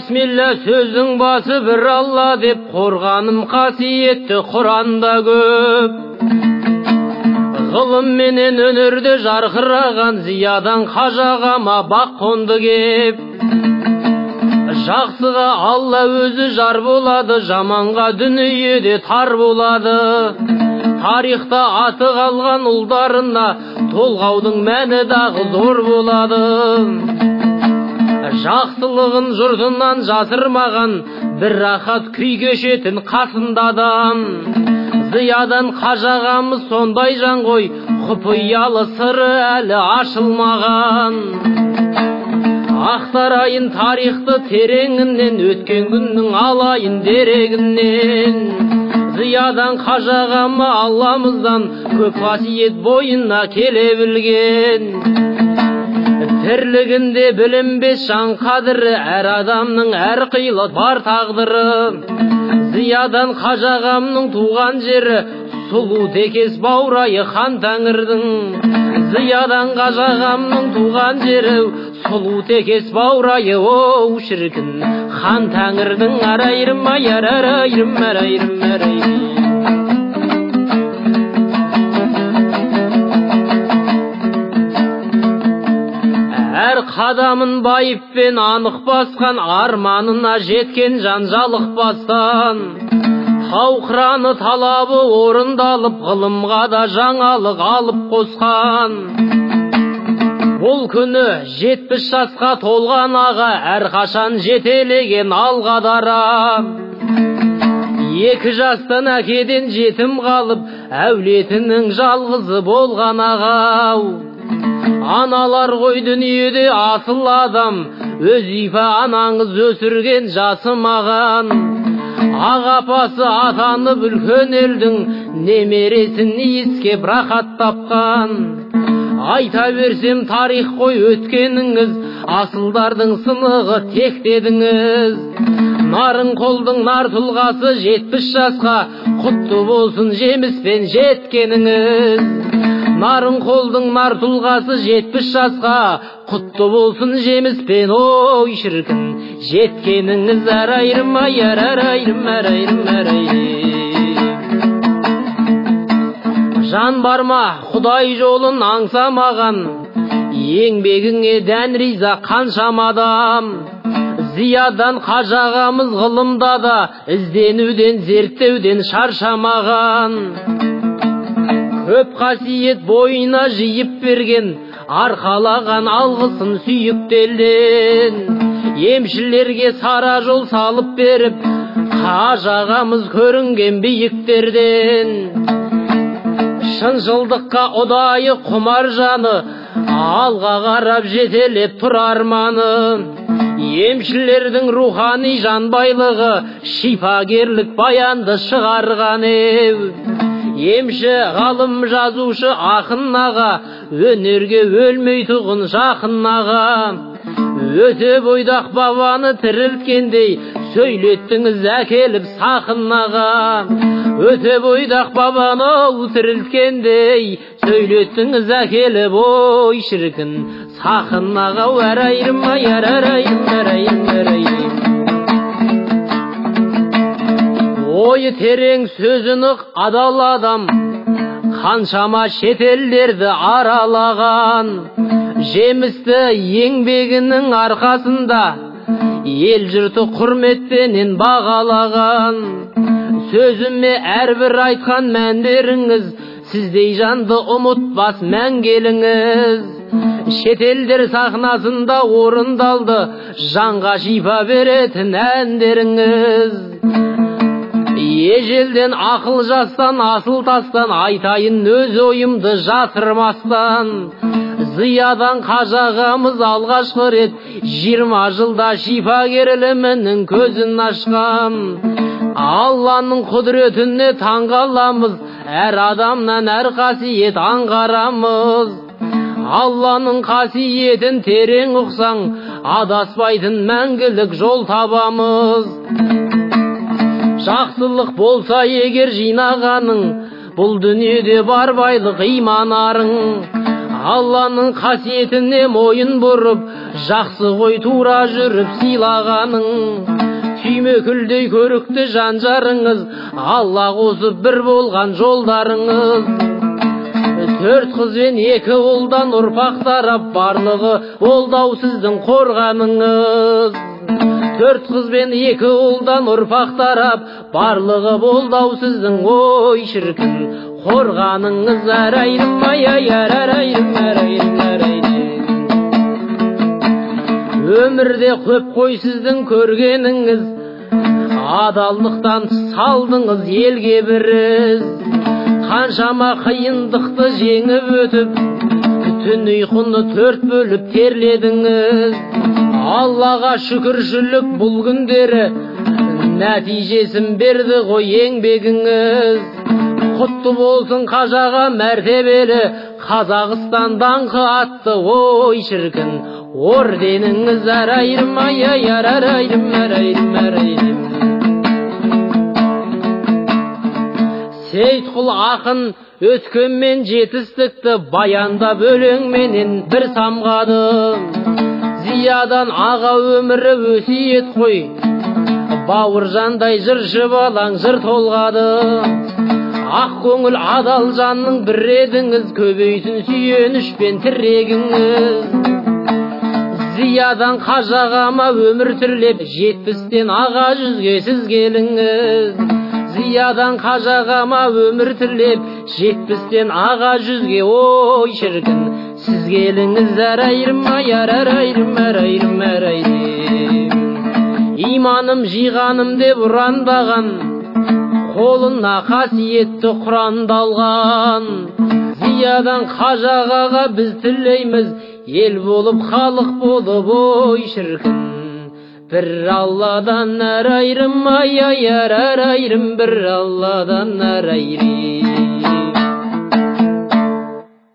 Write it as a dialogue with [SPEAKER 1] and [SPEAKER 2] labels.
[SPEAKER 1] бисмилля сөздің басы бір Алла деп қорғаным қасиетті Құранда көп. Ғылым менен өнерде жарқыраған зиядан қажағама бақ қонды кеп. Жақсыға Алла өзі жар болады, жаманға дүниеде тар болады. Тарихта аты қалған ұлдарына толғаудың мәні дағы зор болады. Жақсылығын жұртынан жасырмаған бір рахат күй кешетін қасында адам. Зиядан қажағамыз сондай жан ғой, құпиялы сыры әлі ашылмаған. Ақтарайын тарихты тереңінен, өткен күннің алайын дерегінен. Зиядан қажағамы Алламыздан көп қасиет бойына келе білген. Тірлігінде білінбес жан қадірі, әр адамның әр қилы бар тағдыры. Зиядан қажағамның туған жері сұлу текес баурайы хан тәңірдің. Зиядан қажағамның туған жері сұлу текес баурайы, оу шіркін, хан тәңірдің. Арайрым аяр, арайрым, арайрым, арайрым. Әр қадамын байыппен анық басқан, арманына жеткен жанжалық бастан. Тауқыраны талабы орындалып, ғылымға да жаңалық алып қосқан. Бұл күні 70 жасқа толған аға, әрқашан жетелеген алға дара. 2 жастан әкеден жетім қалып, әулетінің жалғызы болған ағау. Аналар ғой дүниеде асыл адам, Өзифа анаңыз өсірген жасымаған. Ағапасы атанып үлкен елдің, немересін иіскеп рахат тапқан. Айта берсем тарих қой өткеніңіз, асылдардың сынығы тектедіңіз. Нарынқолдың нар тұлғасы 70 жасқа, құтты болсын жеміспен жеткеніңіз. Нарынқолдың нар тұлғасы 70 жасқа, құтты болсын жеміспен, ой шіркін, жеткеніңіз. Арайрым аяр, арайрым, арайрым, арайрым. Жан барма Құдай жолын аңсамаған, еңбегіңе дән риза қаншама адам. Зиядан қажағамыз ғылымда да ізденуден, зерттеуден шаршамаған. Көп қасиет бойына жиып берген, арқалаған алғысын сүйіктелден. Емшілерге сара жол салып беріп, қажағамыз көрінген биіктерден. Шыншылдыққа ұдайы құмар жаны, алға қарап жетелеп тұр арманы. Емшілердің рухани жан байлығы, шипагерлік баянды шығарған еу. Емші, ғалым, жазушы, ақын аға, өнерге өлмей тұғын жақын аға. Өте бойдақ бабаны тірілткендей, сөйлеттіңіз әкеліп сақын аға. Өте бойдақ бабаны тірілткендей, сөйлеттіңіз әкеліп, ой шіркін, сақын аға. Арайрым аяр, арайрым, арайрым, арайрым. Ойы терең, сөзі нық, адал адам, қаншама шетелдерді аралаған. Жемісті еңбегінің арқасында ел жұрты құрметтенен бағалаған. Сөзіме әрбір айтқан мәндеріңіз, сіздей жанды ұмытпас мәңгеліңіз. Шетелдер сахнасында орындалды, жанға шипа беретін әндеріңіз. Ежелден ақыл жастан, асыл тастан, айтайын өз ойымды жасырмастан. Зиядан қажағамыз алғашқы рет 20 жылда шипагер ілімінің көзін ашқан. Алланың құдіретіне таңғаламыз, әр адамнан әр қасиет аңғарамыз. Алланың қасиетін терең ұқсаң, адаспайтын мәңгілік жол табамыз. Жақсылық болса егер жинағаның, бұл дүниеде бар байлық иманарың. Алланың қасиетіне мойын бұрып, жақсы ғой тура жүріп сыйлағаның. Түймекүлдей көрікті жан-жарыңыз, Алла қосып бір болған жолдарыңыз. 4 қыз бен 2 ұлдан ұрпақ тарап, барлығы олдау сіздің қорғаныңыз. 4 қыз бен 2 ұлдан ұрпақ тарап, барлығы болдау сіздің ой шіркін қорғаныңыз. Әрайрым ай-ай, әрайрым, әрайрым, әрайрым. Өмірде көп қой сіздің көргеніңіз, адалдықтан салдыңыз елге бір із. Қаншама қиындықты жеңіп өтіп, түн ұйқыны 4 бөліп терледіңіз. Аллаға шүкіршілік бұл күндері, нәтижесін берді ғой еңбегіңіз. Құтты болсын қажаға мәртебелі, Қазақстан даңқы атты ой шіркін орденіңіз. Әрайрым ай-ай, әрайрым, әрайрым, әрайрым. Сейітқұл ақын өткенмен жетістікті баяндап өлеңменен бір самғады. Зиядан аға өмірі өсиет қой, Бауыржандай жыршы балаң жыр толғады. Ақ көңіл адал жанның бір едіңіз, көбейтін сүйенішпен тірегіңіз. Зиядан қажағама өмір түрлеп, 70-тен аға 100-ге сіз келіңіз. Зиядан қажағама өмір түрлеп, 70-тен аға 100-ге ой шіркін сіз келіңіз. Әрайрым ай, әрайрым, әрайрым, әрайрым. Иманым жиғаным деп ұрандаған, қолына қасиетті құрандалған. Зиядан қажағаға біз тілейміз, ел болып халық болып ой шіркін бір Алладан әрайрым ай-ай, әрайрым, бір Алладан әрайрым.